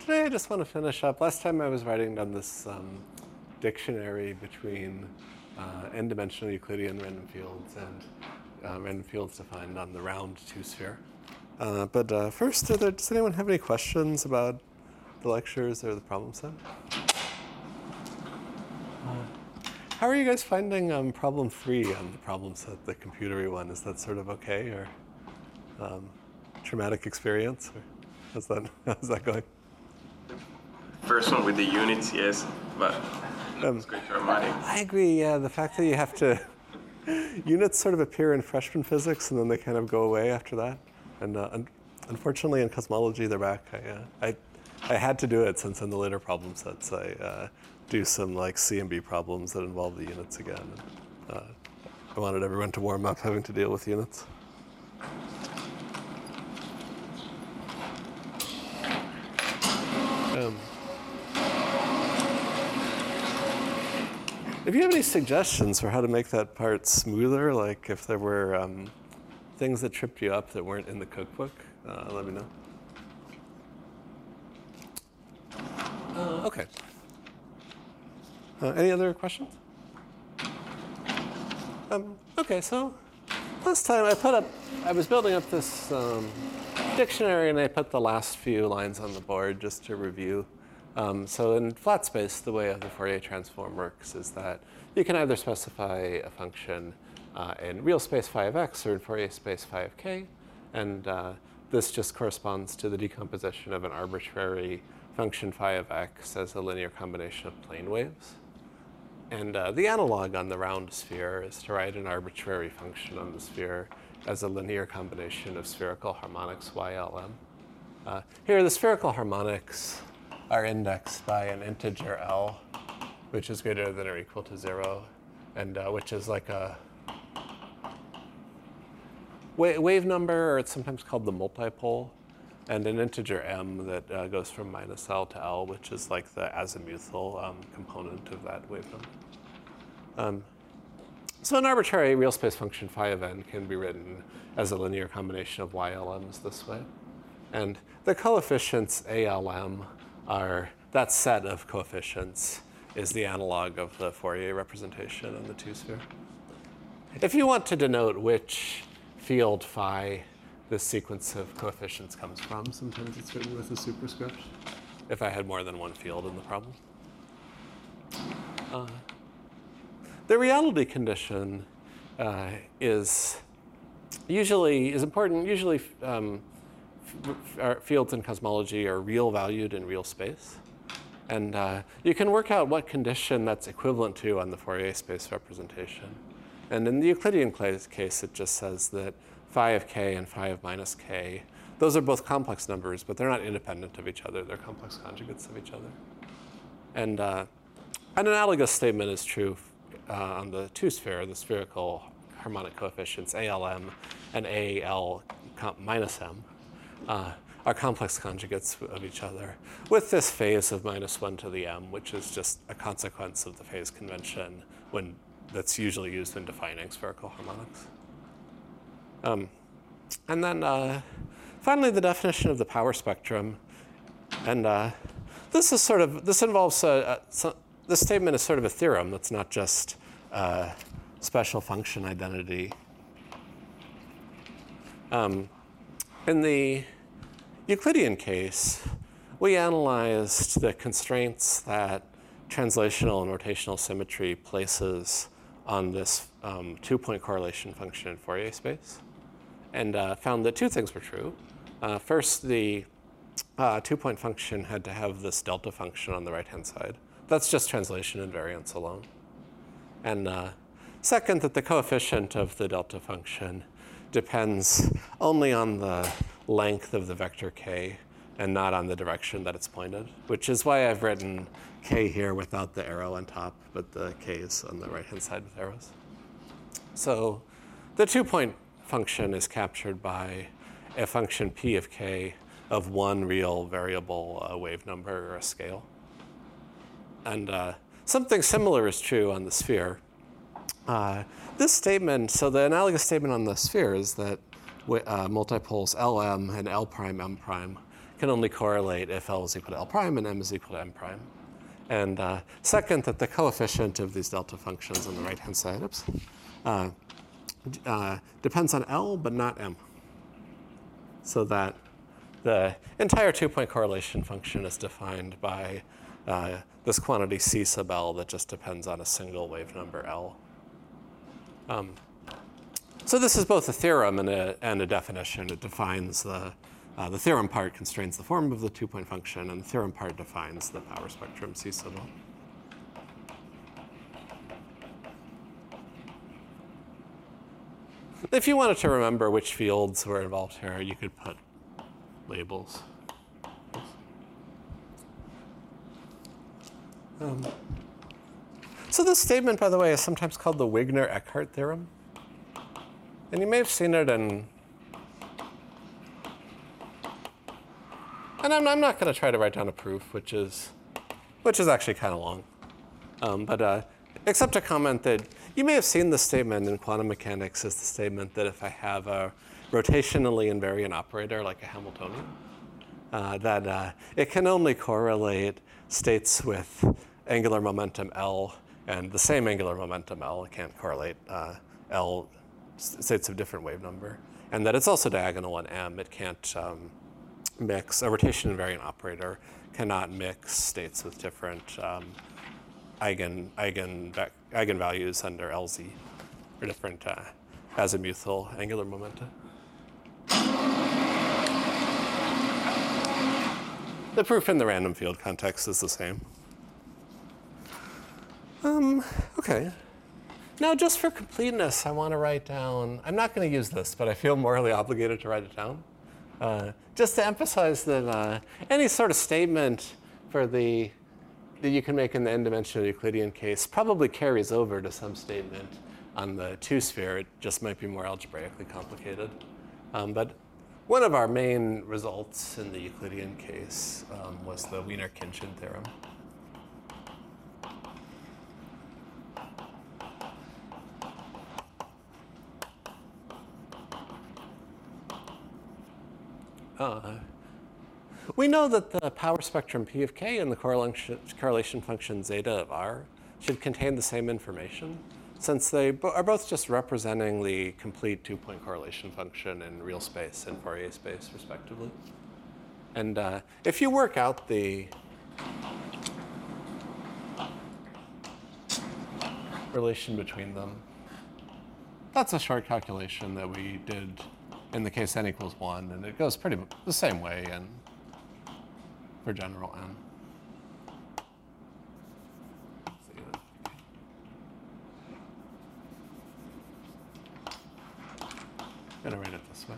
today I just want to finish up. Last time I was writing down this dictionary between n-dimensional Euclidean random fields and random fields defined on the round two-sphere. But first, does anyone have any questions about the lectures or the problem set? How are you guys finding problem 3 on the problem set, the computery one? Is that sort of okay, or traumatic experience? Or how's that going? First one with the units, yes, but it's quite traumatic. I agree, yeah. The fact that you have to... units sort of appear in freshman physics, and then they kind of go away after that. And unfortunately, in cosmology, they're back. I had to do it since in the later problem sets I do some like CMB problems that involve the units again. I wanted everyone to warm up having to deal with units. If you have any suggestions for how to make that part smoother, like if there were things that tripped you up that weren't in the cookbook, let me know. Okay. Any other questions? Okay, so last time I was building up this dictionary, and I put the last few lines on the board just to review. So in flat space, the way the Fourier transform works is that you can either specify a function in real space phi of x or in Fourier space phi of k, and this just corresponds to the decomposition of an arbitrary function phi of x as a linear combination of plane waves. And the analog on the round sphere is to write an arbitrary function on the sphere as a linear combination of spherical harmonics YLM. Here, the spherical harmonics are indexed by an integer L, which is greater than or equal to 0, and which is like a wave number, or it's sometimes called the multipole, and an integer m that goes from minus L to L, which is like the azimuthal component of that wave number. So an arbitrary real space function phi of n can be written as a linear combination of YLMs this way. And the coefficients ALM are, that set of coefficients is the analog of the Fourier representation in the two-sphere. If you want to denote which field phi this sequence of coefficients comes from, sometimes it's written with a superscript, if I had more than one field in the problem. The reality condition is important. Usually fields in cosmology are real valued in real space. And you can work out what condition that's equivalent to on the Fourier space representation. And in the Euclidean case, it just says that phi of k and phi of minus k, those are both complex numbers, but they're not independent of each other. They're complex conjugates of each other. And an analogous statement is true on the two-sphere, the spherical harmonic coefficients ALM and AL minus m. Are complex conjugates of each other with this phase of minus 1 to the m, which is just a consequence of the phase convention that's usually used when defining spherical harmonics. And then finally, the definition of the power spectrum. And this involves, this statement is sort of a theorem that's not just special function identity. In the Euclidean case, we analyzed the constraints that translational and rotational symmetry places on this 2-point correlation function in Fourier space, and found that two things were true. First, the 2-point function had to have this delta function on the right-hand side. That's just translation invariance alone. And second, that the coefficient of the delta function depends only on the length of the vector k and not on the direction that it's pointed, which is why I've written k here without the arrow on top, but the k is on the right-hand side with arrows. So the 2-point function is captured by a function p of k of one real variable wave number or a scale. And something similar is true on the sphere. This statement, so the analogous statement on the sphere is that multipoles Lm and L prime M prime can only correlate if L is equal to L prime and M is equal to M prime. And second, that the coefficient of these delta functions on the right-hand side, depends on L, but not M. So that the entire two-point correlation function is defined by this quantity C sub L that just depends on a single wave number L. So this is both a theorem and a definition. It defines the theorem part constrains the form of the two-point function, and the theorem part defines the power spectrum C sub L. If you wanted to remember which fields were involved here, you could put labels. So this statement, by the way, is sometimes called the Wigner-Eckhart theorem. And you may have seen it in, and I'm not going to try to write down a proof, which is actually kind of long. Except to comment that you may have seen the statement in quantum mechanics as the statement that if I have a rotationally invariant operator like a Hamiltonian, that it can only correlate states with angular momentum L and the same angular momentum L. It can't correlate L states of different wave number. And that it's also diagonal on M. It can't mix, a rotation invariant operator cannot mix states with different eigenvalues under LZ, or different azimuthal angular momenta. The proof in the random field context is the same. Okay. Now, just for completeness, I want to write down, I'm not going to use this, but I feel morally obligated to write it down. Just to emphasize that any sort of statement that you can make in the n-dimensional Euclidean case probably carries over to some statement on the two-sphere. It just might be more algebraically complicated. But one of our main results in the Euclidean case was the Wiener-Khinchin theorem. We know that the power spectrum P of K and the correlation function zeta of R should contain the same information, since they are both just representing the complete two-point correlation function in real space and Fourier space, respectively. And if you work out the relation between them, that's a short calculation that we did in the case n equals 1, and it goes pretty the same way for general n. I'm going to write it this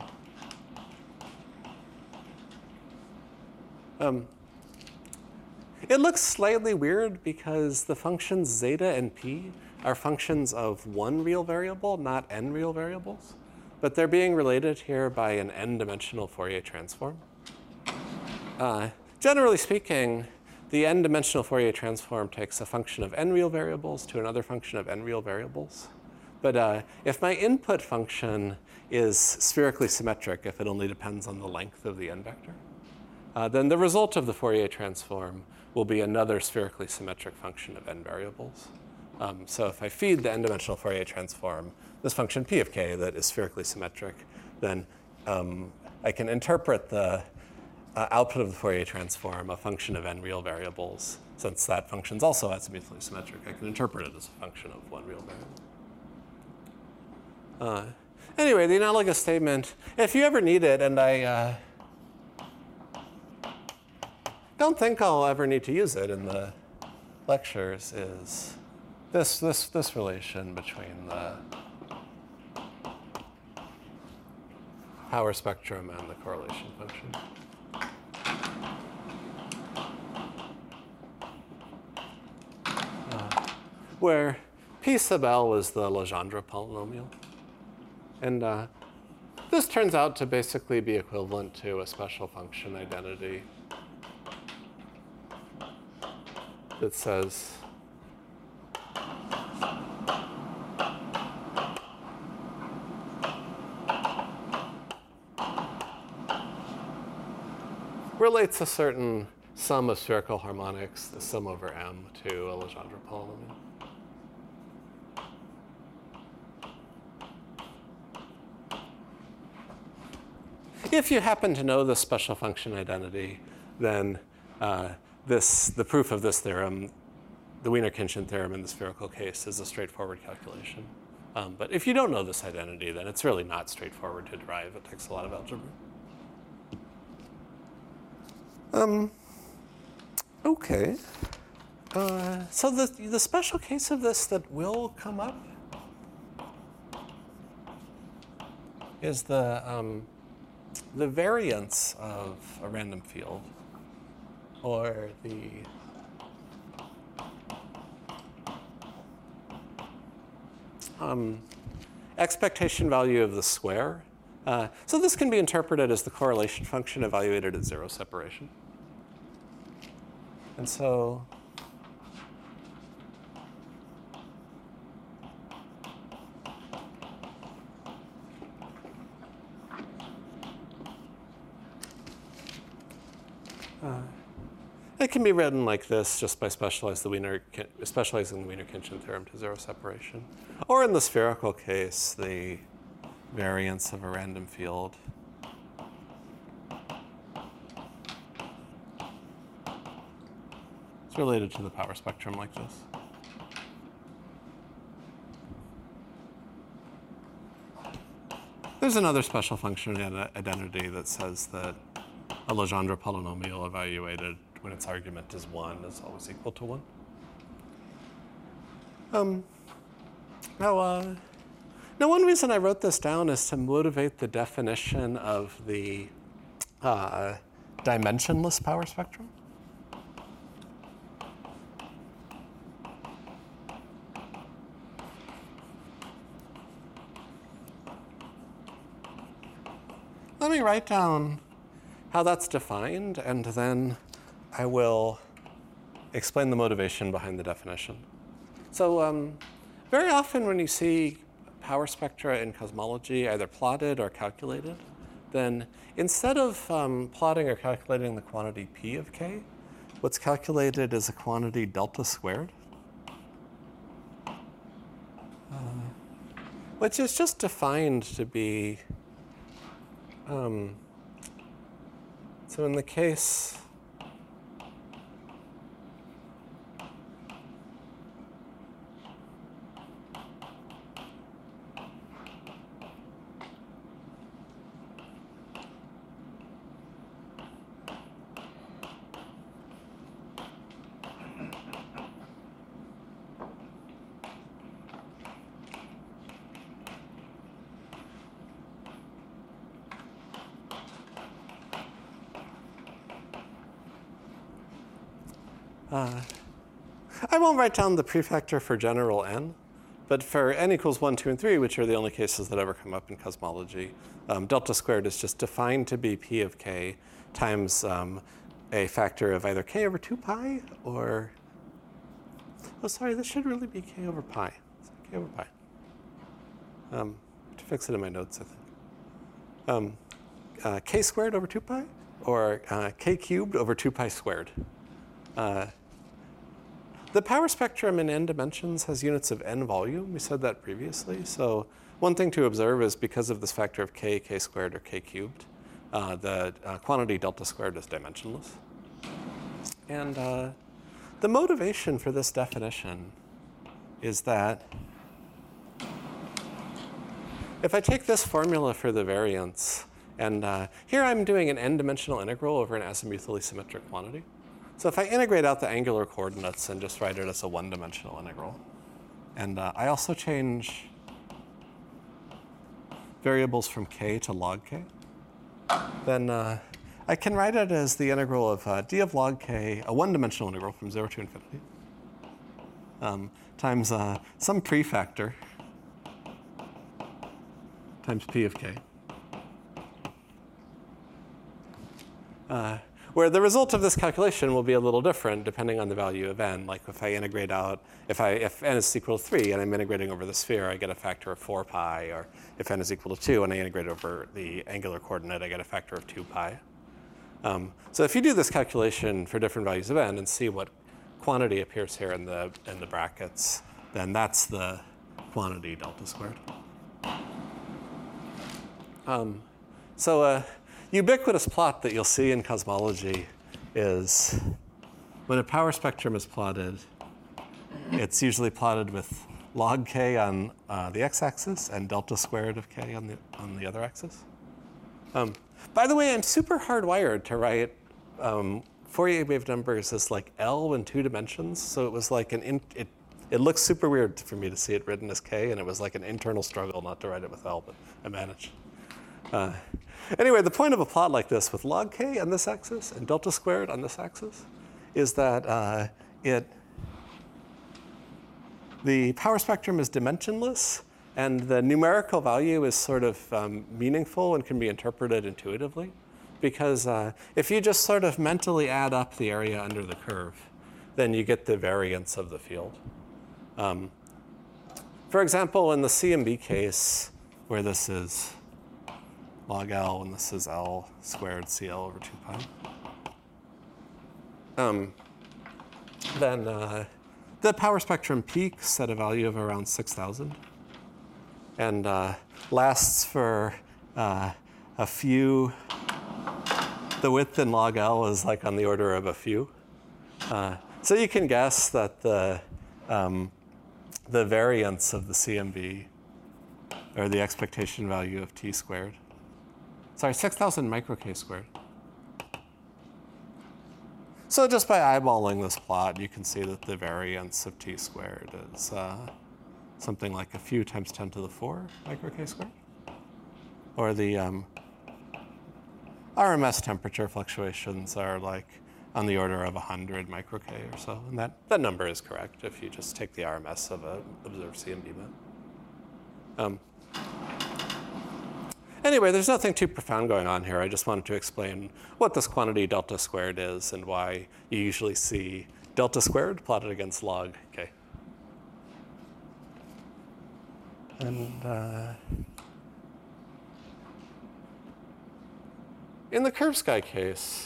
way. It looks slightly weird because the functions zeta and p are functions of one real variable, not n real variables. But they're being related here by an n-dimensional Fourier transform. Generally speaking, the n-dimensional Fourier transform takes a function of n real variables to another function of n real variables. But if my input function is spherically symmetric, if it only depends on the length of the n vector, then the result of the Fourier transform will be another spherically symmetric function of n variables. So if I feed the n-dimensional Fourier transform this function P of K that is spherically symmetric, then I can interpret the output of the Fourier transform, a function of n real variables. Since that function is also azimuthally symmetric, I can interpret it as a function of one real variable. Anyway, the analogous statement, if you ever need it, and I don't think I'll ever need to use it in the lectures, is this relation between the power spectrum and the correlation function. Where P sub L is the Legendre polynomial. And this turns out to basically be equivalent to a special function identity that says relates a certain sum of spherical harmonics, the sum over M, to a Legendre polynomial. If you happen to know the special function identity, then the proof of this theorem, the Wiener-Khinchin theorem in the spherical case, is a straightforward calculation. But if you don't know this identity, then it's really not straightforward to derive. It takes a lot of algebra. Okay. So the special case of this that will come up is the variance of a random field, or the expectation value of the square. So this can be interpreted as the correlation function evaluated at zero separation. And so it can be written like this just by specializing the Wiener-Khinchin theorem to zero separation. Or in the spherical case, the variance of a random field. It's related to the power spectrum like this. There's another special function identity that says that a Legendre polynomial evaluated when its argument is 1 is always equal to 1. Now, one reason I wrote this down is to motivate the definition of the dimensionless power spectrum. Let me write down how that's defined, and then I will explain the motivation behind the definition. So very often when you see power spectra in cosmology either plotted or calculated, then instead of plotting or calculating the quantity P of K, what's calculated is a quantity delta squared, which is just defined to be, so in the case I won't write down the prefactor for general n, but for n equals 1, 2, and 3, which are the only cases that ever come up in cosmology, delta squared is just defined to be P of K times a factor of either K over 2 pi or, oh, sorry, this should really be K over pi. K over pi. To fix it in my notes, I think. K squared over 2 pi or K cubed over 2 pi squared. The power spectrum in n dimensions has units of n volume. We said that previously. So one thing to observe is because of this factor of k, k squared, or k cubed, the quantity delta squared is dimensionless. And the motivation for this definition is that if I take this formula for the variance, and here I'm doing an n-dimensional integral over an azimuthally symmetric quantity. So if I integrate out the angular coordinates and just write it as a one-dimensional integral, and I also change variables from k to log k, then I can write it as the integral of d of log k, a one-dimensional integral from 0 to infinity, times some prefactor times p of k. Where the result of this calculation will be a little different depending on the value of n. Like if I integrate out, if n is equal to 3 and I'm integrating over the sphere, I get a factor of 4 pi. Or if n is equal to 2 and I integrate over the angular coordinate, I get a factor of 2 pi. So if you do this calculation for different values of n and see what quantity appears here in the brackets, then that's the quantity delta squared. So a ubiquitous plot that you'll see in cosmology is when a power spectrum is plotted, it's usually plotted with log k on the x-axis and delta squared of k on the other axis. By the way, I'm super hardwired to write Fourier wave numbers as like L in 2 dimensions. So it was like it looks super weird for me to see it written as k, and it was like an internal struggle not to write it with L, but I managed. Anyway, the point of a plot like this with log k on this axis and delta squared on this axis is that the power spectrum is dimensionless, and the numerical value is sort of meaningful and can be interpreted intuitively. Because if you just sort of mentally add up the area under the curve, then you get the variance of the field. For example, in the CMB case, where this is log L and this is L squared CL over 2 pi, then the power spectrum peaks at a value of around 6,000 and lasts for a few. The width in log L is like on the order of a few. So you can guess that the variance of the CMB, or the expectation value of t squared, 6,000 micro k squared. So just by eyeballing this plot, you can see that the variance of t squared is something like a few times 10 to the 4 micro k squared. Or the RMS temperature fluctuations are like on the order of 100 micro k or so. And that number is correct if you just take the RMS of an observed CMB map. Anyway, there's nothing too profound going on here. I just wanted to explain what this quantity delta squared is and why you usually see delta squared plotted against log k. And in the curved sky case,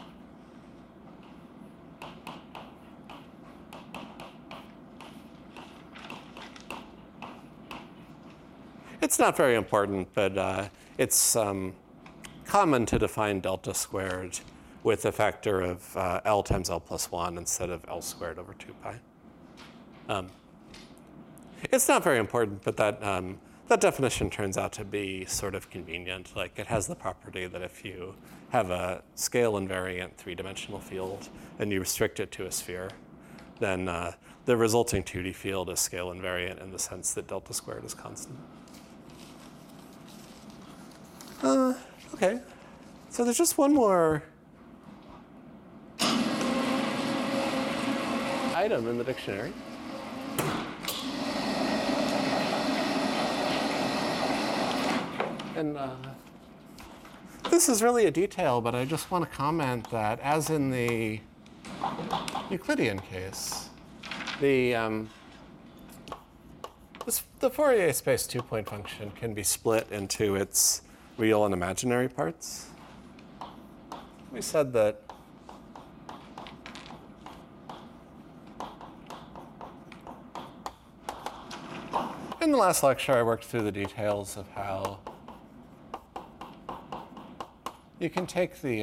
it's not very important, but it's common to define delta squared with a factor of L times L plus 1 instead of L squared over 2 pi. It's not very important, but that definition turns out to be sort of convenient. Like, it has the property that if you have a scale invariant 3-dimensional field and you restrict it to a sphere, then the resulting 2D field is scale invariant in the sense that delta squared is constant. Okay, so there's just one more item in the dictionary. And this is really a detail, but I just want to comment that as in the Euclidean case, the Fourier space 2-point function can be split into its real and imaginary parts. We said that in the last lecture, I worked through the details of how you can take the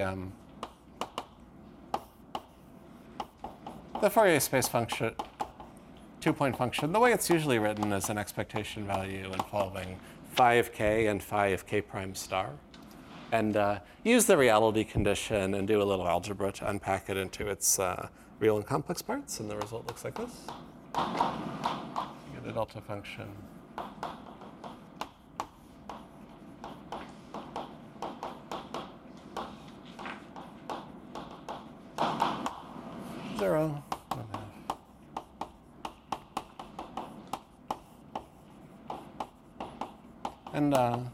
Fourier space function, 2-point function. The way it's usually written is an expectation value involving phi of k and phi of k prime star, and use the reality condition and do a little algebra to unpack it into its real and complex parts, and the result looks like this. You get a delta function. Zero. And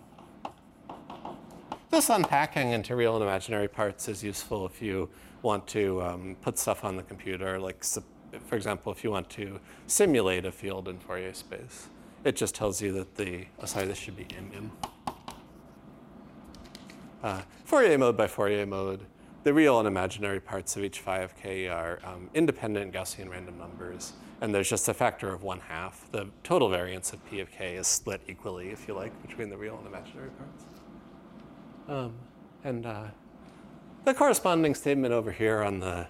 this unpacking into real and imaginary parts is useful if you want to put stuff on the computer. Like, for example, if you want to simulate a field in Fourier space, it just tells you that this should be M. Fourier mode by Fourier mode the real and imaginary parts of each phi of k are independent Gaussian random numbers, and there's just a factor of 1/2. The total variance of p of k is split equally, if you like, between the real and imaginary parts. And the corresponding statement over here on the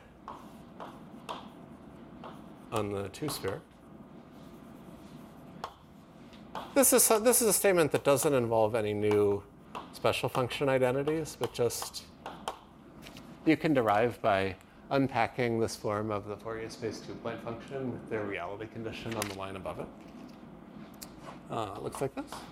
two-sphere. This is a statement that doesn't involve any new special function identities, but just you can derive by unpacking this form of the Fourier space two-point function with their reality condition on the line above it. It looks like this.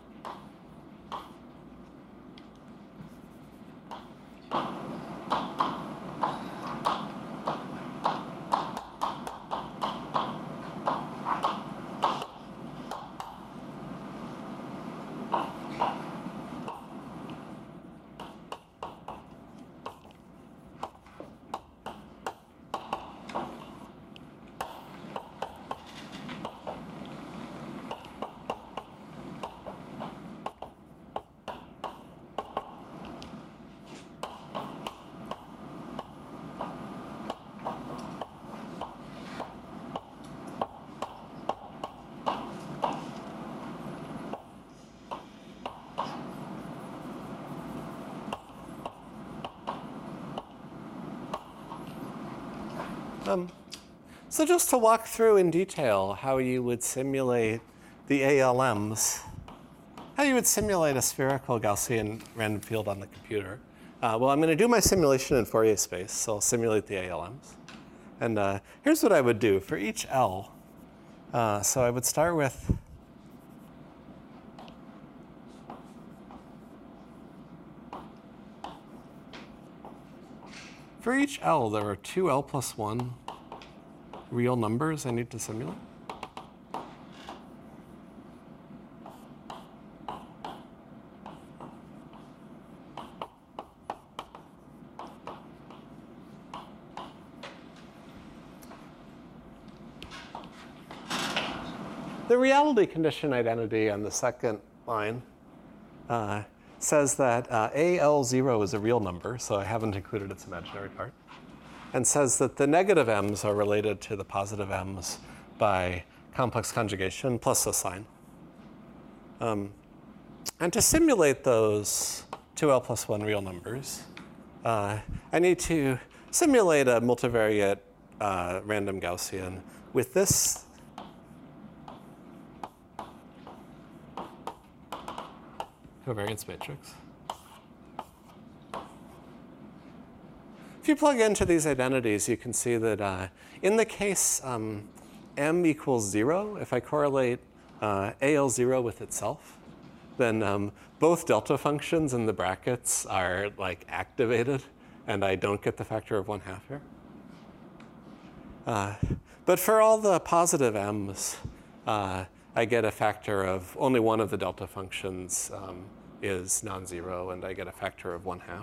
So just to walk through in detail how you would simulate the ALMs, how you would simulate a spherical Gaussian random field on the computer. Well, I'm going to do my simulation in Fourier space, so I'll simulate the ALMs. And here's what I would do for each L. So I would start with for each L, there are two L plus 1 real numbers I need to simulate. The reality condition identity on the second line says that AL0 is a real number, so I haven't included its imaginary part, and says that the negative m's are related to the positive m's by complex conjugation plus a sign. And to simulate those 2L plus 1 real numbers, I need to simulate a multivariate random Gaussian with this covariance matrix. If you plug into these identities, you can see that in the case m equals 0, if I correlate AL0 with itself, then both delta functions in the brackets are like activated, and I don't get the factor of 1/2 here. But for all the positive m's, I get a factor of only one of the delta functions is non-zero, and I get a factor of 1/2.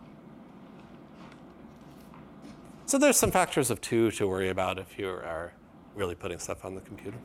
So there's some factors of 2 to worry about if you are really putting stuff on the computer.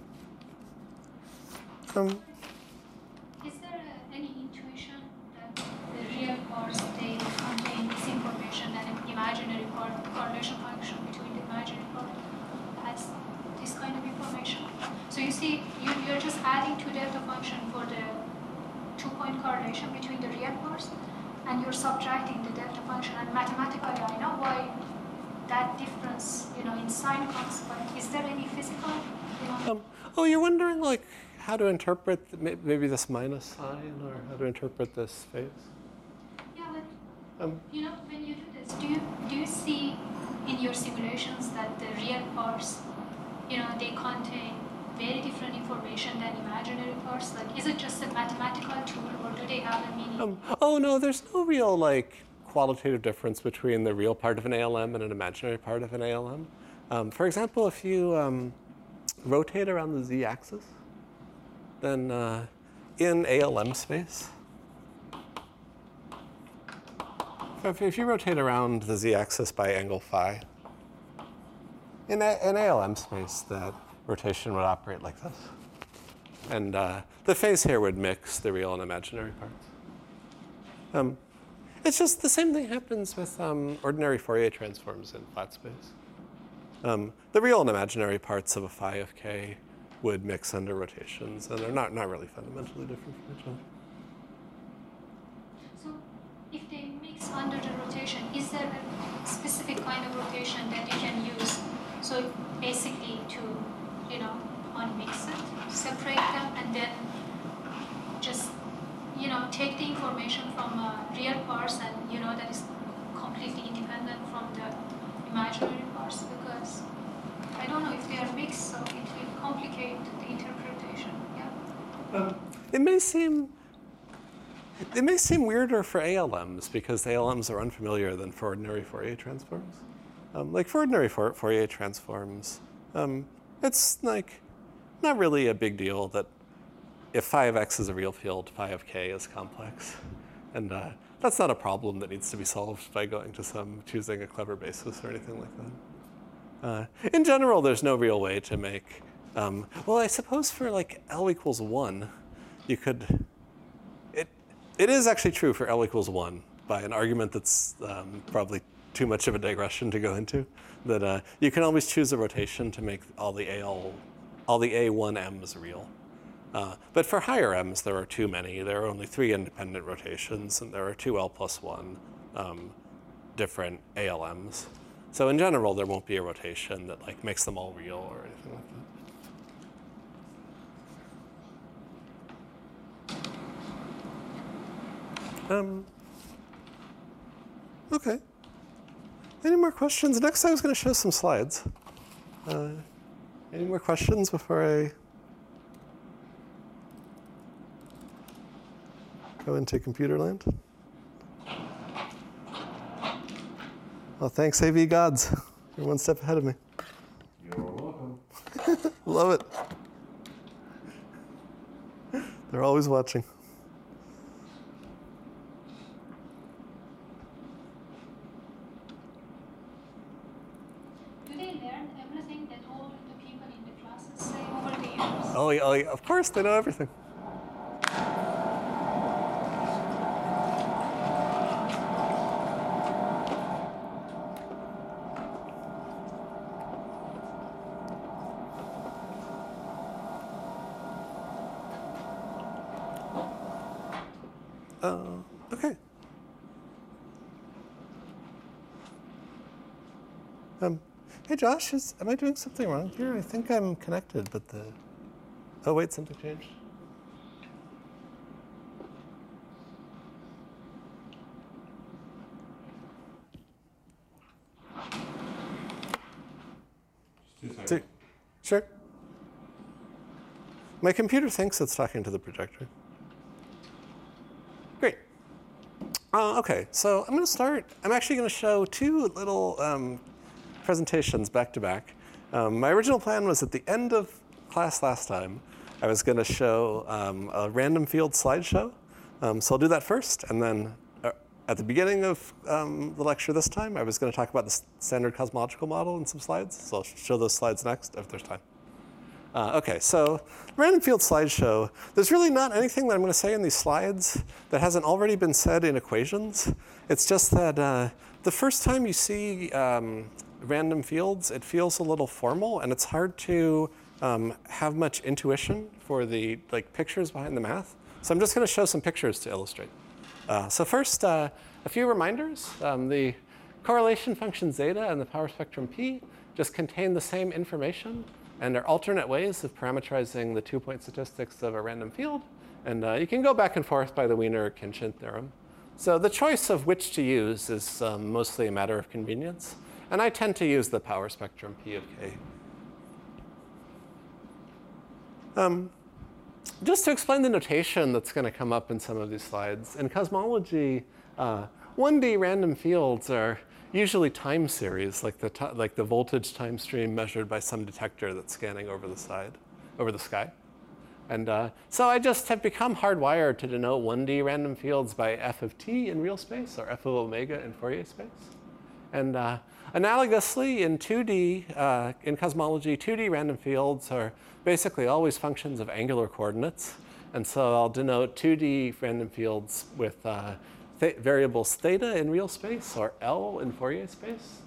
Is there any intuition that the real parts, they contain this information and an imaginary part, correlation function between the imaginary part has this kind of information? So you see, you're just adding two delta function for the two-point correlation between the real parts, and you're subtracting the delta function. And mathematically, I know why that difference, in sign comes, but is there any physical, Oh, you're wondering like how to interpret maybe this minus sign, or how to interpret this phase? Yeah, but when you do this, do you see in your simulations that the real parts, they contain very different information than imaginary parts? Like, is it just a mathematical tool, or do they have a meaning? Oh no, there's no real qualitative difference between the real part of an ALM and an imaginary part of an ALM. For example, if you rotate around the z-axis, then in ALM space, if you rotate around the z-axis by angle phi, in ALM space, that rotation would operate like this. And the phase here would mix the real and imaginary parts. It's just the same thing happens with ordinary Fourier transforms in flat space. The real and imaginary parts of a phi of k would mix under rotations, and they're not really fundamentally different from each other. So if they mix under the rotation, is there a specific kind of rotation that you can use? So basically to, unmix it, separate them, and then just, take the information from real parts and, that is completely independent from the imaginary parts, because I don't know if they are mixed, so it will complicate the interpretation. Yeah. It may seem weirder for ALMs because ALMs are unfamiliar than for ordinary Fourier transforms. Like for ordinary Fourier transforms, it's like not really a big deal that if phi of x is a real field, phi of k is complex. And that's not a problem that needs to be solved by going to choosing a clever basis or anything like that. In general, there's no real way to make, well, I suppose for like L equals 1, you could, it is actually true for L equals 1 by an argument that's probably too much of a digression to go into, that you can always choose a rotation to make all the A1M's real. But for higher M's, there are too many. There are only 3 independent rotations, and there are 2 L plus 1 different ALMs. So in general, there won't be a rotation that like makes them all real or anything like that. Okay. Any more questions? Next, I was going to show some slides. Any more questions before I go into computer land? Well, thanks, AV gods. You're one step ahead of me. You're welcome. Love it. They're always watching. Do they learn everything that all the people in the classes say over the years? Oh, yeah, of course, they know everything. Okay. Hey, Josh, am I doing something wrong here? I think I'm connected, but oh, wait, something changed. Just 2 seconds. Sure. My computer thinks it's talking to the projector. Great. Okay, so I'm going to start. I'm actually going to show 2 little presentations back to back. My original plan was at the end of class last time, I was going to show a random field slideshow. So I'll do that first, and then at the beginning of the lecture this time, I was going to talk about the standard cosmological model and some slides. So I'll show those slides next if there's time. Okay, so random field slideshow. There's really not anything that I'm going to say in these slides that hasn't already been said in equations. It's just that the first time you see random fields, it feels a little formal, and it's hard to have much intuition for the pictures behind the math. So I'm just going to show some pictures to illustrate. So first, a few reminders. The correlation function zeta and the power spectrum p just contain the same information and are alternate ways of parameterizing the 2-point statistics of a random field. And you can go back and forth by the Wiener-Khinchin theorem. So the choice of which to use is mostly a matter of convenience. And I tend to use the power spectrum P of K. Just to explain the notation that's going to come up in some of these slides. In cosmology, 1D random fields are usually time series, like the voltage time stream measured by some detector that's scanning over the sky. And so I just have become hardwired to denote 1D random fields by f of t in real space, or f of omega in Fourier space. And analogously, in 2D, in cosmology, 2D random fields are basically always functions of angular coordinates. And so I'll denote 2D random fields with variables theta in real space or L in Fourier space.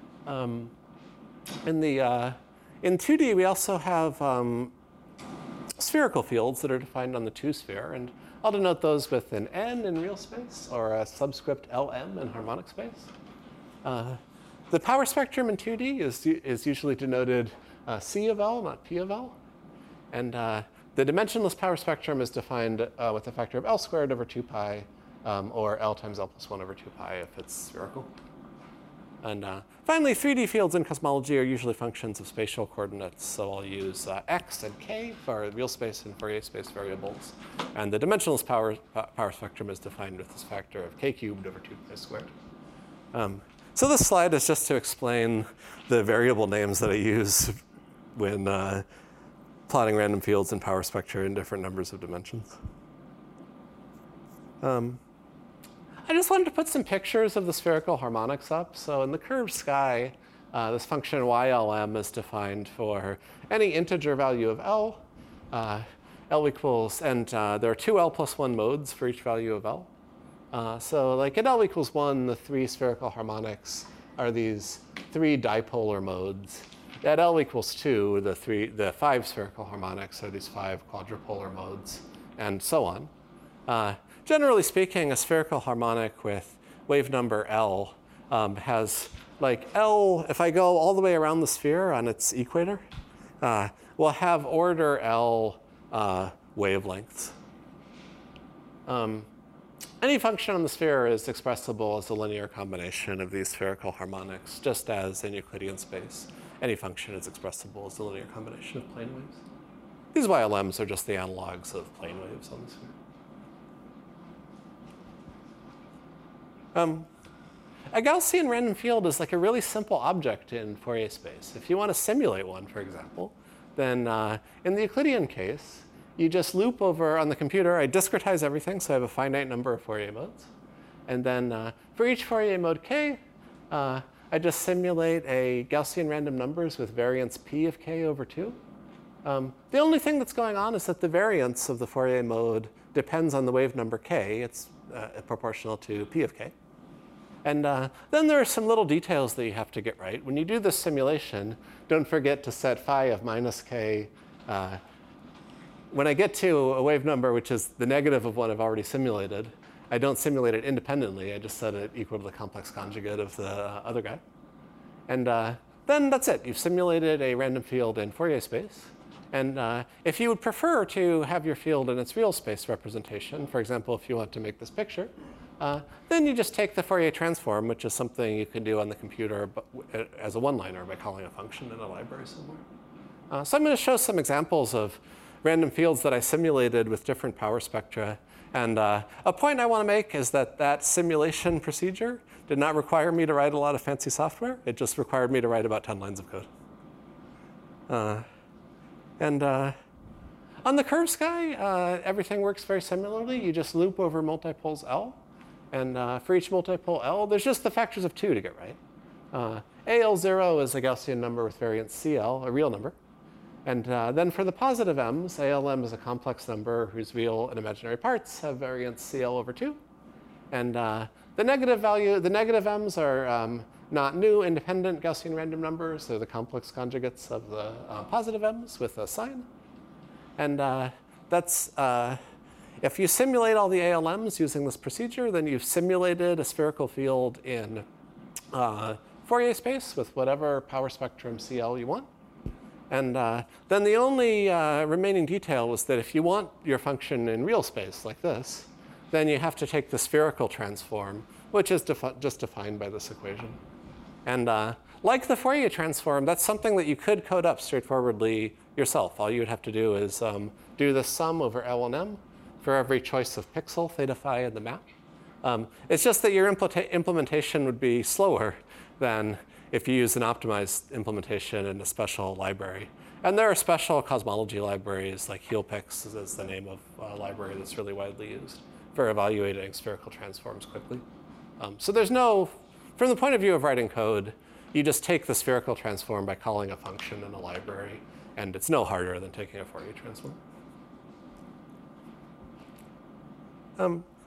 In 2D, we also have spherical fields that are defined on the 2-sphere, and I'll denote those with an n in real space or a subscript Lm in harmonic space. The power spectrum in 2D is usually denoted C of L, not P of L. And the dimensionless power spectrum is defined with a factor of L squared over 2 pi, or L times L plus 1 over 2 pi if it's spherical. And finally, 3D fields in cosmology are usually functions of spatial coordinates. So I'll use x and k for real space and Fourier space variables. And the dimensionless power spectrum is defined with this factor of k cubed over 2 pi squared. So this slide is just to explain the variable names that I use when plotting random fields in power spectra in different numbers of dimensions. I just wanted to put some pictures of the spherical harmonics up. So in the curved sky, this function YLM is defined for any integer value of L. L equals, and there are 2 L plus 1 modes for each value of L. So like at L equals 1, the 3 spherical harmonics are these 3 dipolar modes. At L equals 2, the 5 spherical harmonics are these 5 quadrupolar modes, and so on. Generally speaking, a spherical harmonic with wave number L has like L, if I go all the way around the sphere on its equator, will have order L wavelengths. Any function on the sphere is expressible as a linear combination of these spherical harmonics, just as in Euclidean space, any function is expressible as a linear combination of plane waves. These YLMs are just the analogs of plane waves on the sphere. A Gaussian random field is like a really simple object in Fourier space. If you want to simulate one, for example, then in the Euclidean case, you just loop over on the computer. I discretize everything, so I have a finite number of Fourier modes. And then for each Fourier mode k, I just simulate a Gaussian random numbers with variance p of k over 2. The only thing that's going on is that the variance of the Fourier mode depends on the wave number k. It's proportional to p of k. And then there are some little details that you have to get right. When you do this simulation, don't forget to set phi of minus k. When I get to a wave number, which is the negative of one I've already simulated, I don't simulate it independently. I just set it equal to the complex conjugate of the other guy. And then that's it. You've simulated a random field in Fourier space. And if you would prefer to have your field in its real space representation, for example, if you want to make this picture, then you just take the Fourier transform, which is something you can do on the computer as a one-liner by calling a function in a library somewhere. So I'm going to show some examples of random fields that I simulated with different power spectra. And a point I want to make is that that simulation procedure did not require me to write a lot of fancy software. It just required me to write about 10 lines of code. On the curved sky, everything works very similarly. You just loop over multipoles L. And for each multipole L, there's just the factors of 2 to get right. AL0 is a Gaussian number with variance CL, a real number. And then for the positive m's, ALM is a complex number whose real and imaginary parts have variance CL over 2. And the negative m's are not new independent Gaussian random numbers. They're the complex conjugates of the positive m's with a sign. And that's, if you simulate all the ALMs using this procedure, then you've simulated a spherical field in Fourier space with whatever power spectrum CL you want. And then the only remaining detail is that if you want your function in real space like this, then you have to take the spherical transform, which is just defined by this equation. And like the Fourier transform, that's something that you could code up straightforwardly yourself. All you would have to do is do the sum over L and M for every choice of pixel, theta phi in the map. It's just that your implementation would be slower than if you use an optimized implementation in a special library. And there are special cosmology libraries, like HealPix is the name of a library that's really widely used for evaluating spherical transforms quickly. So there's no, from the point of view of writing code, you just take the spherical transform by calling a function in a library, and it's no harder than taking a Fourier transform.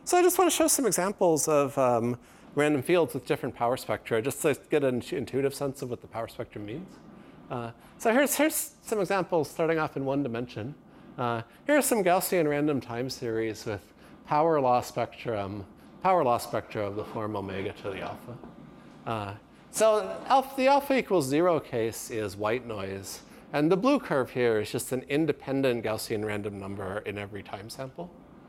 So I just want to show some examples of random fields with different power spectra, just to get an intuitive sense of what the power spectrum means. So here's some examples starting off in one dimension. Here are some Gaussian random time series with power law spectra of the form omega to the alpha. So the alpha equals 0 case is white noise. And the blue curve here is just an independent Gaussian random number in every time sample.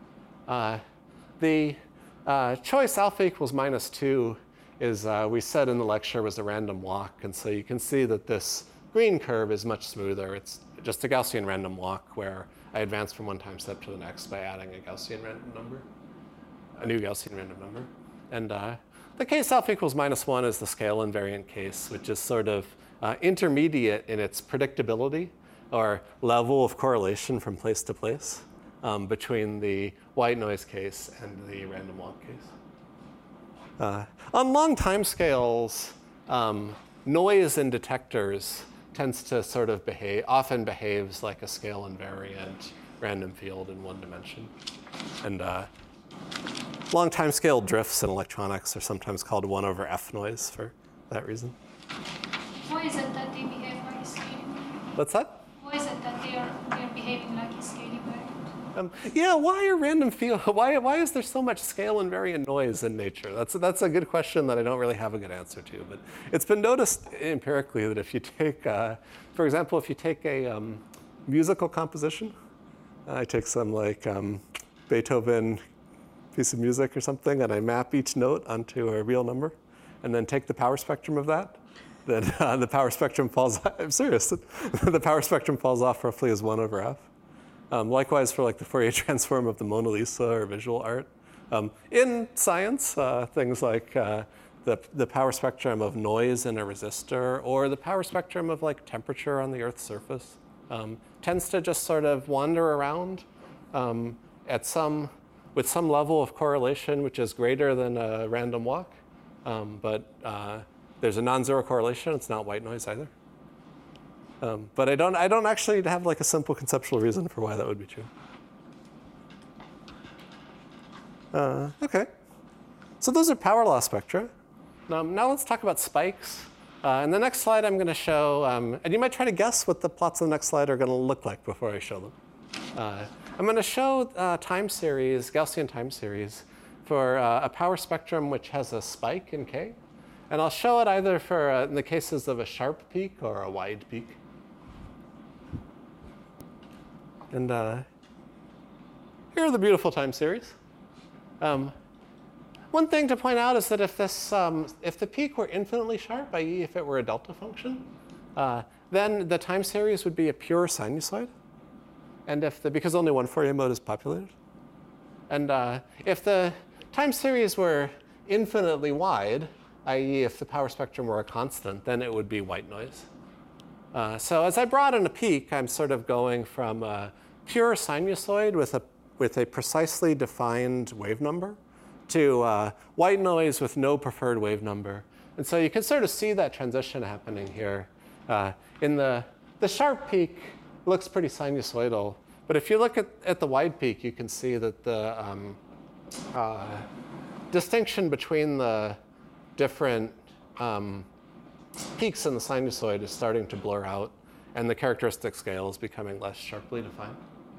The choice alpha equals -2 is, we said in the lecture, was a random walk. And so you can see that this green curve is much smoother. It's just a Gaussian random walk where I advance from one time step to the next by adding a Gaussian random number, a new Gaussian random number. And the case alpha equals -1 is the scale invariant case, which is sort of intermediate in its predictability or level of correlation from place to place between the white noise case and the random walk case. On long time scales, noise in detectors tends to sort of often behaves like a scale invariant random field in one dimension. And long time scale drifts in electronics are sometimes called 1/f noise for that reason. Why is it that they behave like a scaling variant? What's that? Why is it that they're behaving like a scaling variant? Yeah, why are random field? Why is there so much scale invariant noise in nature? That's a good question that I don't really have a good answer to. But it's been noticed empirically that if you take, for example, if you take a musical composition, I take some like Beethoven piece of music or something, and I map each note onto a real number, and then take the power spectrum of that, then the power spectrum falls. I'm serious. The power spectrum falls off roughly as 1/f. Likewise for like the Fourier transform of the Mona Lisa or visual art. In science, things like the power spectrum of noise in a resistor or the power spectrum of like temperature on the Earth's surface tends to just sort of wander around with some level of correlation which is greater than a random walk. But there's a non-zero correlation. It's not white noise either. But I don't actually have like a simple conceptual reason for why that would be true. Okay. So those are power law spectra. Now let's talk about spikes. In the next slide, I'm going to show, and you might try to guess what the plots on the next slide are going to look like before I show them. I'm going to show time series, Gaussian time series, for a power spectrum which has a spike in K. And I'll show it either for, in the cases of a sharp peak or a wide peak. And here are the beautiful time series. One thing to point out is that if the peak were infinitely sharp, i.e. if it were a delta function, then the time series would be a pure sinusoid. And because only one Fourier mode is populated. And if the time series were infinitely wide, i.e. if the power spectrum were a constant, then it would be white noise. So as I broaden a peak, I'm sort of going from a pure sinusoid with a precisely defined wave number to white noise with no preferred wave number. And so you can sort of see that transition happening here. In the sharp peak looks pretty sinusoidal. But if you look at the wide peak, you can see that the distinction between the different peaks in the sinusoid is starting to blur out, and the characteristic scale is becoming less sharply defined.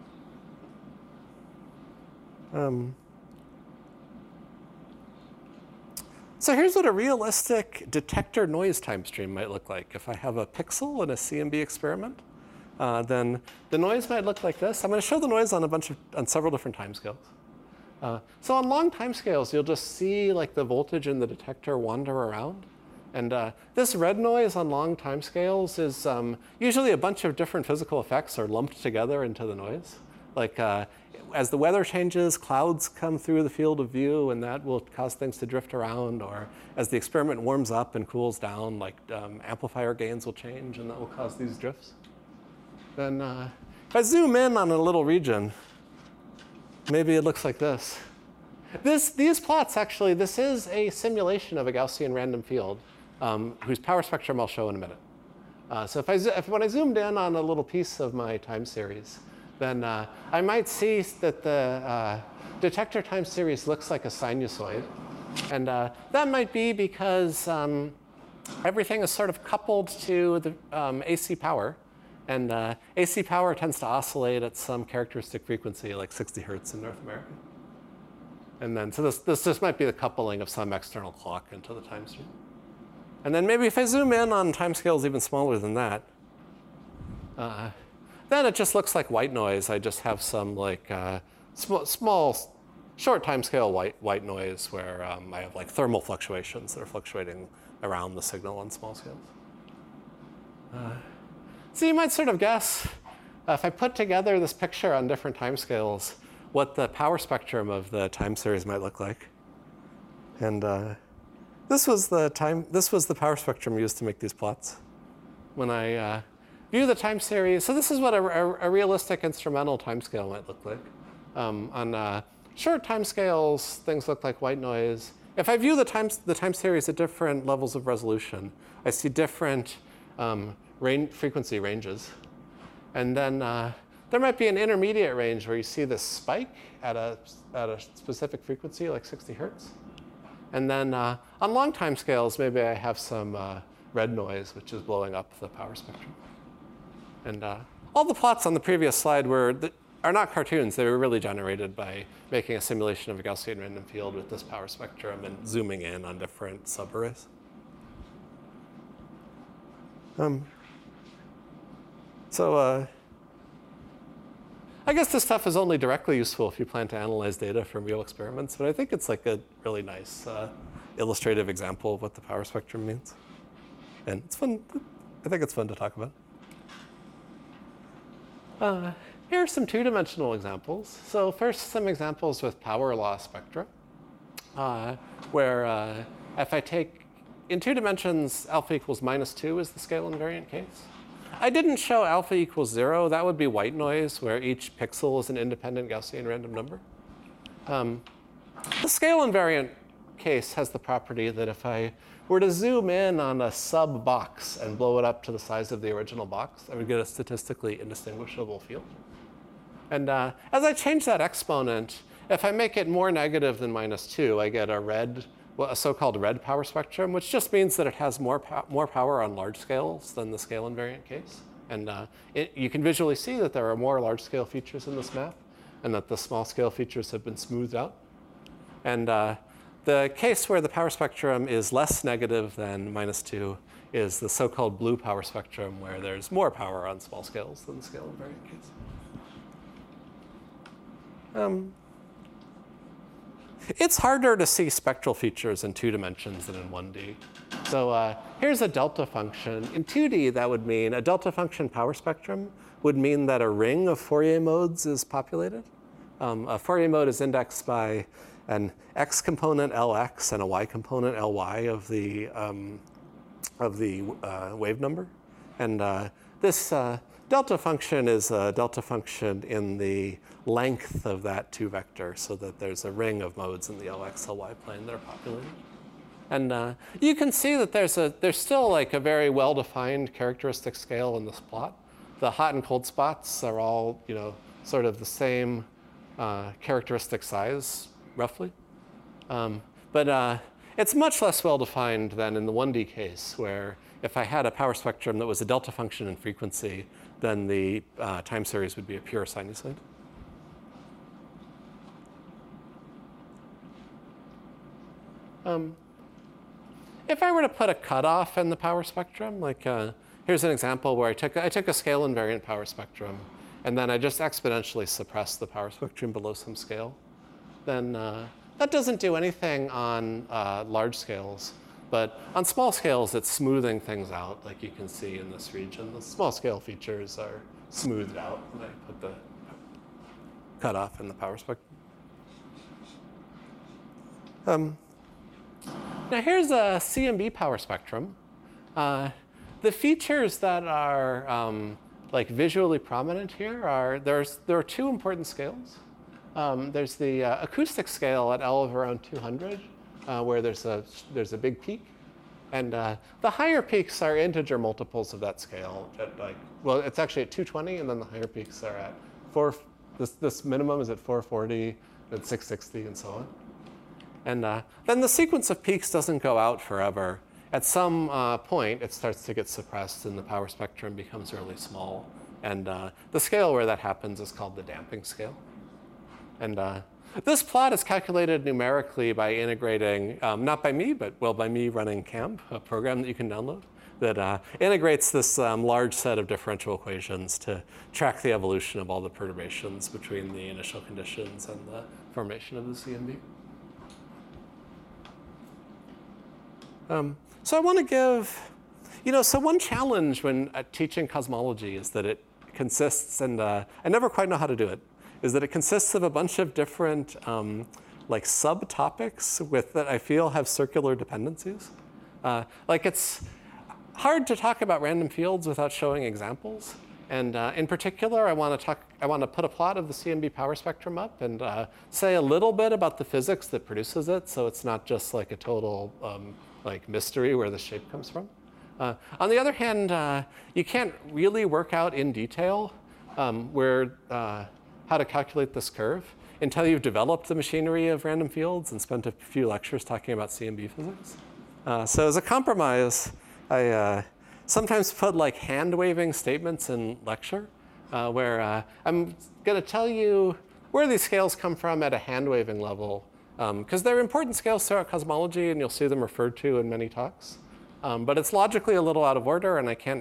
So here's what a realistic detector noise time stream might look like. If I have a pixel in a CMB experiment, then the noise might look like this. I'm going to show the noise on several different timescales. So on long timescales, you'll just see like the voltage in the detector wander around. And this red noise on long timescales is usually a bunch of different physical effects are lumped together into the noise. Like as the weather changes, clouds come through the field of view, and that will cause things to drift around. Or as the experiment warms up and cools down, like amplifier gains will change, and that will cause these drifts. Then if I zoom in on a little region, maybe it looks like this. These plots, actually, this is a simulation of a Gaussian random field whose power spectrum I'll show in a minute. So when I zoomed in on a little piece of my time series, then I might see that the detector time series looks like a sinusoid. And that might be because everything is sort of coupled to the AC power. And AC power tends to oscillate at some characteristic frequency, like 60 hertz in North America. And then, so this just might be the coupling of some external clock into the time stream. And then maybe if I zoom in on timescales even smaller than that, then it just looks like white noise. I just have some like small, short timescale white noise where I have like thermal fluctuations that are fluctuating around the signal on small scales. So you might sort of guess, if I put together this picture on different timescales, what the power spectrum of the time series might look like. And this was the power spectrum used to make these plots. When I view the time series, so this is what a realistic instrumental timescale might look like. On short timescales, things look like white noise. If I view the time series at different levels of resolution, I see different frequency ranges. And then there might be an intermediate range where you see this spike at a specific frequency, like 60 hertz. And then on long time scales, maybe I have some red noise, which is blowing up the power spectrum. And all the plots on the previous slide are not cartoons. They were really generated by making a simulation of a Gaussian random field with this power spectrum and zooming in on different subarrays. So I guess this stuff is only directly useful if you plan to analyze data from real experiments, but I think it's like a really nice illustrative example of what the power spectrum means. And it's fun. I think it's fun to talk about. Here are some two-dimensional examples. So first, some examples with power law spectra, where if I take, in 2 dimensions, alpha equals -2 is the scale invariant case. I didn't show alpha equals 0. That would be white noise, where each pixel is an independent Gaussian random number. The scale invariant case has the property that if I were to zoom in on a sub-box and blow it up to the size of the original box, I would get a statistically indistinguishable field. And as I change that exponent, if I make it more negative than -2, I get a so-called red power spectrum, which just means that it has more power on large scales than the scale invariant case. And you can visually see that there are more large-scale features in this map, and that the small-scale features have been smoothed out. And the case where the power spectrum is less negative than -2 is the so-called blue power spectrum, where there's more power on small scales than the scale invariant case. It's harder to see spectral features in 2 dimensions than in 1D. So here's a delta function. In 2D, that would mean a delta function power spectrum would mean that a ring of Fourier modes is populated. A Fourier mode is indexed by an x component Lx and a y component Ly of the wave number. And this delta function is a delta function in the length of that 2 vector, so that there's a ring of modes in the Lx, Ly plane that are populated. And you can see that there's still like a very well-defined characteristic scale in this plot. The hot and cold spots are all, sort of the same characteristic size, roughly. But it's much less well-defined than in the 1D case, where if I had a power spectrum that was a delta function in frequency, then the time series would be a pure sinusoid. If I were to put a cutoff in the power spectrum, like here's an example where I took a scale invariant power spectrum, and then I just exponentially suppressed the power spectrum below some scale, then that doesn't do anything on large scales. But on small scales, it's smoothing things out, like you can see in this region. The small scale features are smoothed out when I put the cutoff in the power spectrum. Now here's a CMB power spectrum. The features that are like visually prominent here are there are 2 important scales. There's the acoustic scale at L of around 200, where there's a big peak, and the higher peaks are integer multiples of that scale. It's actually at 220, and then the higher peaks are at this minimum is at 440, and 660, and so on. And then the sequence of peaks doesn't go out forever. At some point, it starts to get suppressed, and the power spectrum becomes really small. And the scale where that happens is called the damping scale. And this plot is calculated numerically by integrating, not by me, but well, by me running CAMP, a program that you can download that integrates this large set of differential equations to track the evolution of all the perturbations between the initial conditions and the formation of the CMB. So I want to give, so one challenge when teaching cosmology is that it consists, and I never quite know how to do it, is that it consists of a bunch of different like subtopics that I feel have circular dependencies. Like it's hard to talk about random fields without showing examples. And in particular, I want to put a plot of the CMB power spectrum up and say a little bit about the physics that produces it, so it's not just like a total like mystery where the shape comes from. On the other hand, you can't really work out in detail how to calculate this curve until you've developed the machinery of random fields and spent a few lectures talking about CMB physics. So as a compromise, I sometimes put like hand-waving statements in lecture where I'm going to tell you where these scales come from at a hand-waving level, because they're important scales throughout cosmology, and you'll see them referred to in many talks. But it's logically a little out of order, and I can't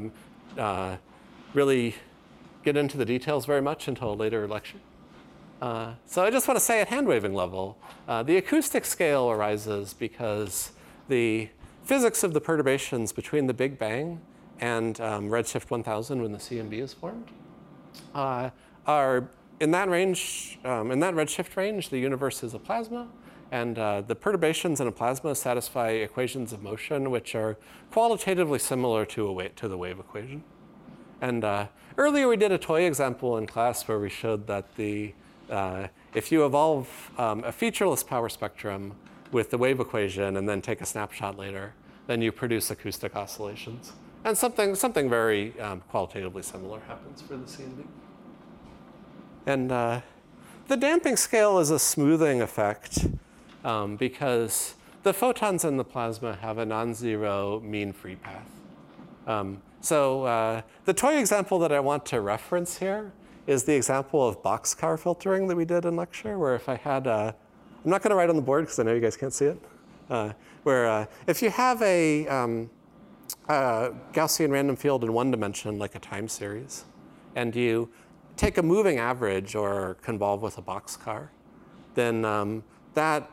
really get into the details very much until a later lecture. So I just want to say at hand-waving level, the acoustic scale arises because the physics of the perturbations between the Big Bang and redshift 1000 when the CMB is formed are in that range, in that redshift range, the universe is a plasma, and the perturbations in a plasma satisfy equations of motion which are qualitatively similar to the wave equation. And earlier we did a toy example in class where we showed that if you evolve a featureless power spectrum with the wave equation and then take a snapshot later, then you produce acoustic oscillations. And something very qualitatively similar happens for the CMB. And the damping scale is a smoothing effect because the photons in the plasma have a non-zero mean free path. So the toy example that I want to reference here is the example of boxcar filtering that we did in lecture, where if I had I'm not going to write on the board because I know you guys can't see it, where if you have a Gaussian random field in one dimension, like a time series, and you take a moving average or convolve with a boxcar, then that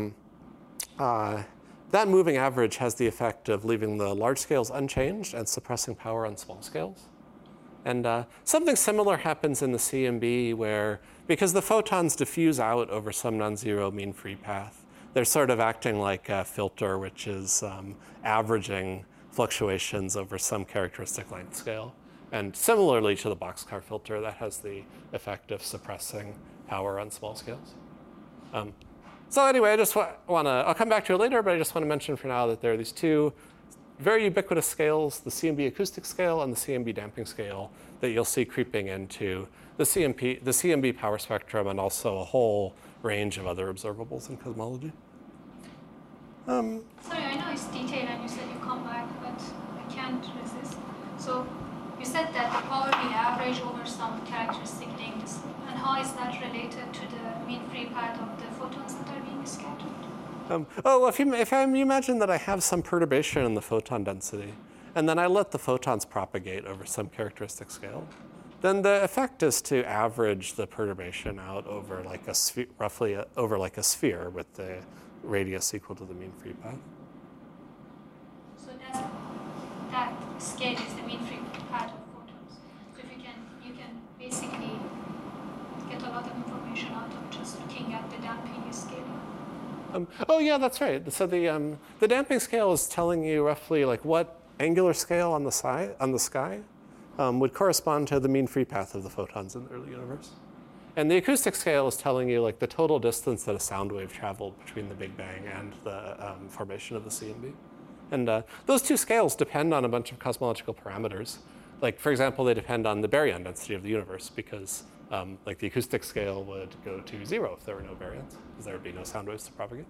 moving average has the effect of leaving the large scales unchanged and suppressing power on small scales. And something similar happens in the CMB where, because the photons diffuse out over some non-zero mean free path, they're sort of acting like a filter which is averaging fluctuations over some characteristic length scale. And similarly to the boxcar filter, that has the effect of suppressing power on small scales. So anyway, I just want to, I'll come back to it later, but I just want to mention for now that there are these two very ubiquitous scales, the CMB acoustic scale and the CMB damping scale, that you'll see creeping into the CMB power spectrum and also a whole range of other observables in cosmology. Sorry, I know it's detailed and you said you come back, but I can't resist. So you said that the power will average over some characteristic lengths. And how is that related to the mean free path of the photons that are being scattered? If you imagine that I have some perturbation in the photon density, and then I let the photons propagate over some characteristic scale, then the effect is to average the perturbation out over like a sphere, roughly over like a sphere with the radius equal to the mean free path. So that scale is the mean free path of photons. So if you can basically get a lot of information out of just looking at the damping scale. Oh yeah, that's right. So the damping scale is telling you roughly like what angular scale on the sky would correspond to the mean free path of the photons in the early universe. And the acoustic scale is telling you like the total distance that a sound wave traveled between the Big Bang and the formation of the CMB. And those two scales depend on a bunch of cosmological parameters. Like, for example, they depend on the baryon density of the universe because Like the acoustic scale would go to 0 if there were no variance, because there would be no sound waves to propagate.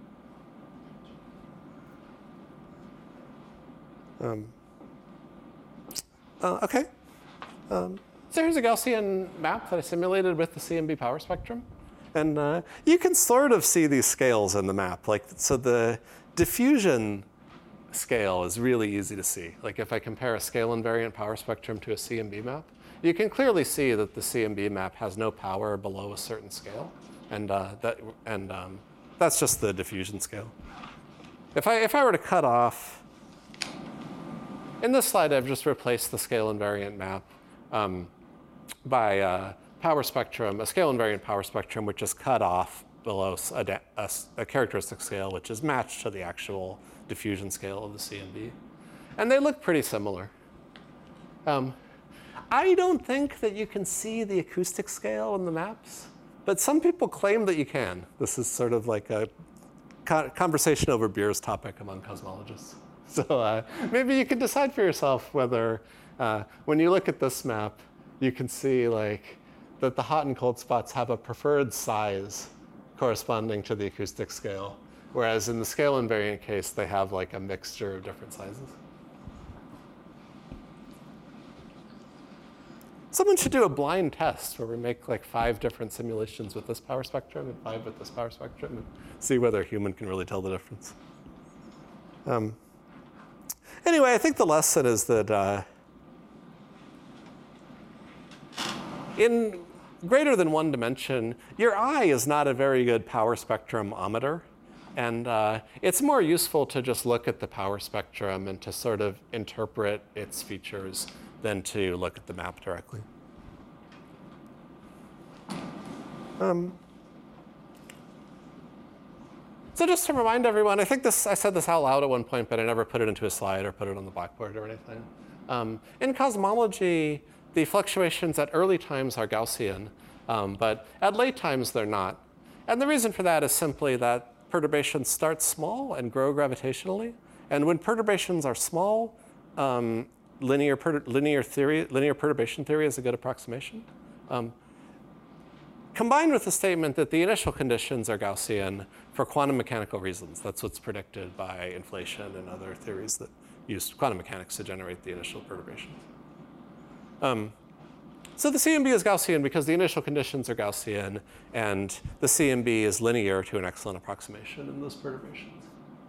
Okay. So here's a Gaussian map that I simulated with the CMB power spectrum. And you can sort of see these scales in the map. Like, so the diffusion scale is really easy to see. Like if I compare a scale invariant power spectrum to a CMB map, you can clearly see that the CMB map has no power below a certain scale. And that's just the diffusion scale. If I were to cut off, in this slide, I've just replaced the scale invariant map by a power spectrum, a scale invariant power spectrum, which is cut off below a characteristic scale, which is matched to the actual diffusion scale of the CMB. And they look pretty similar. I don't think that you can see the acoustic scale in the maps, but some people claim that you can. This is sort of like a conversation over beers topic among cosmologists. So maybe you can decide for yourself whether, when you look at this map, you can see like that the hot and cold spots have a preferred size corresponding to the acoustic scale, whereas in the scale invariant case, they have like a mixture of different sizes. Someone should do a blind test where we make like 5 different simulations with this power spectrum and 5 with this power spectrum and see whether a human can really tell the difference. Anyway, I think the lesson is that in greater than 1 dimension, your eye is not a very good power spectrometer. And it's more useful to just look at the power spectrum and to sort of interpret its features than to look at the map directly. So just to remind everyone, I think I said this out loud at one point, but I never put it into a slide or put it on the blackboard or anything. In cosmology, the fluctuations at early times are Gaussian, but at late times they're not. And the reason for that is simply that perturbations start small and grow gravitationally. And when perturbations are small, linear perturbation theory is a good approximation. Combined with the statement that the initial conditions are Gaussian for quantum mechanical reasons. That's what's predicted by inflation and other theories that use quantum mechanics to generate the initial perturbations. So the CMB is Gaussian because the initial conditions are Gaussian, and the CMB is linear to an excellent approximation in those perturbations.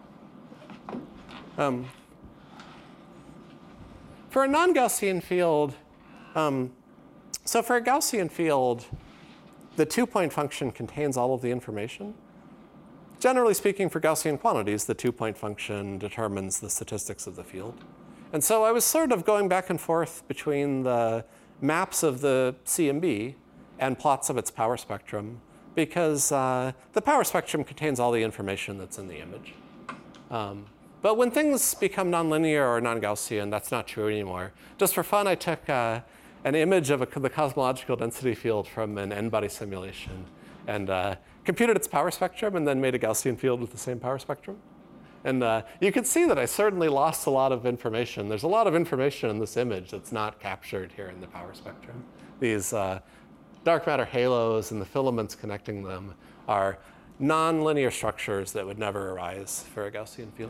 For a non-Gaussian field, so for a Gaussian field, the 2-point function contains all of the information. Generally speaking, for Gaussian quantities, the 2-point function determines the statistics of the field. And so I was sort of going back and forth between the maps of the CMB and plots of its power spectrum, because the power spectrum contains all the information that's in the image. But when things become nonlinear or non-Gaussian, that's not true anymore. Just for fun, I took an image of the cosmological density field from an n-body simulation and computed its power spectrum and then made a Gaussian field with the same power spectrum. And you can see that I certainly lost a lot of information. There's a lot of information in this image that's not captured here in the power spectrum. These dark matter halos and the filaments connecting them are nonlinear structures that would never arise for a Gaussian field.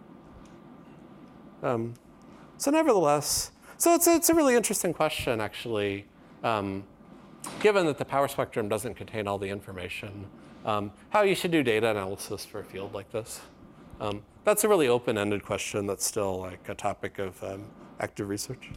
So nevertheless, so it's a really interesting question, actually, given that the power spectrum doesn't contain all the information, how you should do data analysis for a field like this. That's a really open-ended question that's still like a topic of active research.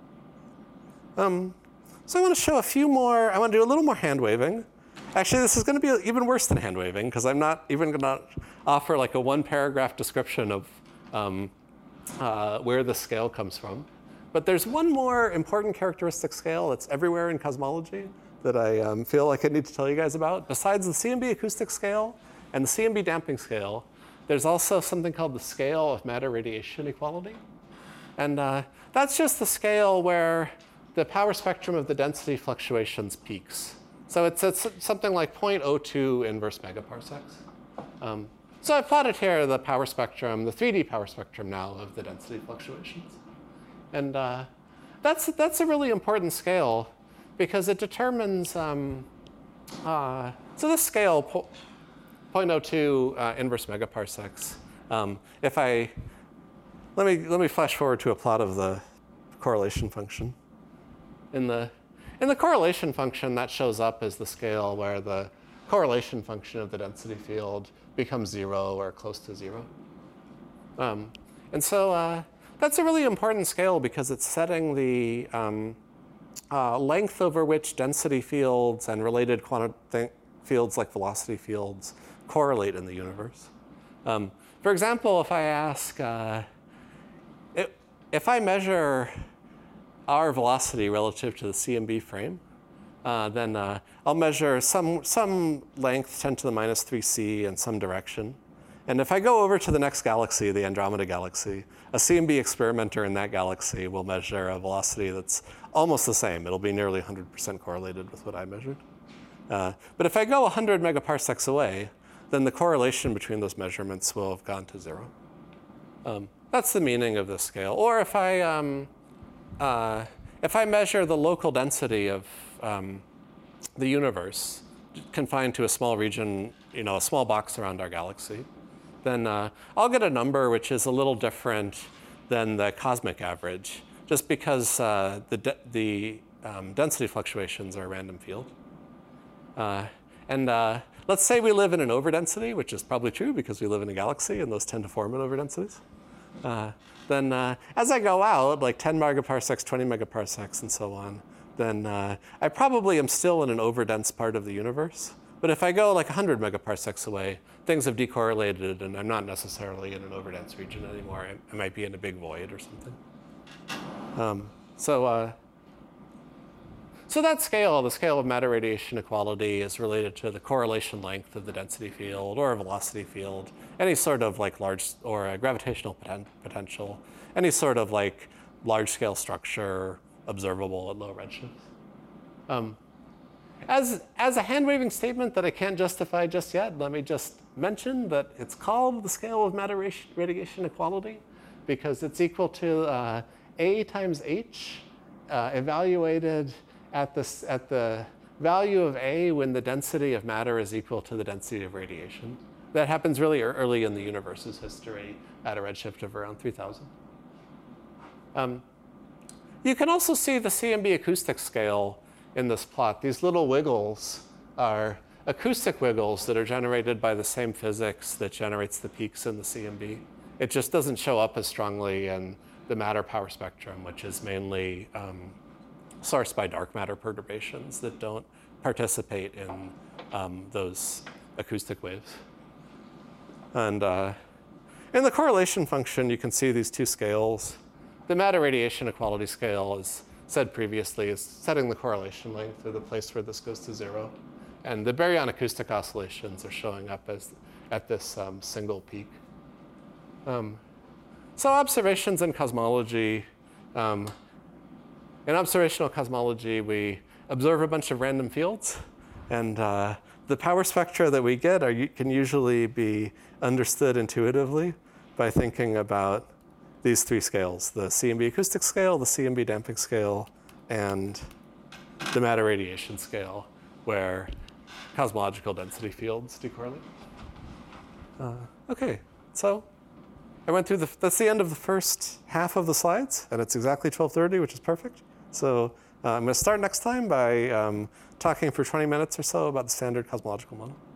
So I want to show a few more. I want to do a little more hand waving. Actually, this is going to be even worse than hand waving because I'm not even going to offer like a 1-paragraph description of where the scale comes from. But there's one more important characteristic scale that's everywhere in cosmology that I feel like I need to tell you guys about. Besides the CMB acoustic scale and the CMB damping scale, there's also something called the scale of matter radiation equality. And that's just the scale where the power spectrum of the density fluctuations peaks. So it's something like 0.02 inverse megaparsecs. So I've plotted here the power spectrum, the 3D power spectrum now of the density fluctuations. And that's a really important scale because it determines, so this scale, 0.02 inverse megaparsecs. Let me flash forward to a plot of the correlation function. In the correlation function, that shows up as the scale where the correlation function of the density field becomes 0 or close to 0. And so that's a really important scale because it's setting the length over which density fields and related quantum fields like velocity fields correlate in the universe. For example, if I ask, if I measure our velocity relative to the CMB frame, then I'll measure some length 10 to the minus 3c in some direction. And if I go over to the next galaxy, the Andromeda galaxy, a CMB experimenter in that galaxy will measure a velocity that's almost the same. It'll be nearly 100% correlated with what I measured. But if I go 100 megaparsecs away, then the correlation between those measurements will have gone to 0. That's the meaning of this scale. Or if I measure the local density of the universe confined to a small region, a small box around our galaxy, then I'll get a number which is a little different than the cosmic average, just because the density fluctuations are a random field. Let's say we live in an overdensity, which is probably true because we live in a galaxy and those tend to form in overdensities. Then as I go out, like 10 megaparsecs, 20 megaparsecs, and so on, then I probably am still in an overdense part of the universe. But if I go like 100 megaparsecs away, things have decorrelated, and I'm not necessarily in an overdense region anymore. I might be in a big void or something. So that scale, the scale of matter radiation equality, is related to the correlation length of the density field or a velocity field, any sort of like large or a gravitational potential, any sort of like large-scale structure observable at low redshifts. As a hand-waving statement that I can't justify just yet, let me just mention that it's called the scale of matter radiation equality because it's equal to A times H evaluated at the value of A when the density of matter is equal to the density of radiation. That happens really early in the universe's history at a redshift of around 3,000. You can also see the CMB acoustic scale in this plot. These little wiggles are acoustic wiggles that are generated by the same physics that generates the peaks in the CMB. It just doesn't show up as strongly in the matter power spectrum, which is mainly sourced by dark matter perturbations that don't participate in those acoustic waves. And in the correlation function, you can see these two scales. The matter radiation equality scale, as said previously, is setting the correlation length to the place where this goes to 0. And the baryon acoustic oscillations are showing up as at this single peak. So observations in cosmology. In observational cosmology, we observe a bunch of random fields. And the power spectra that we get can usually be understood intuitively by thinking about these three scales: the CMB acoustic scale, the CMB damping scale, and the matter radiation scale, where cosmological density fields decorrelate. OK, so I went through that's the end of the first half of the slides, and it's exactly 12:30, which is perfect. So I'm going to start next time by talking for 20 minutes or so about the standard cosmological model.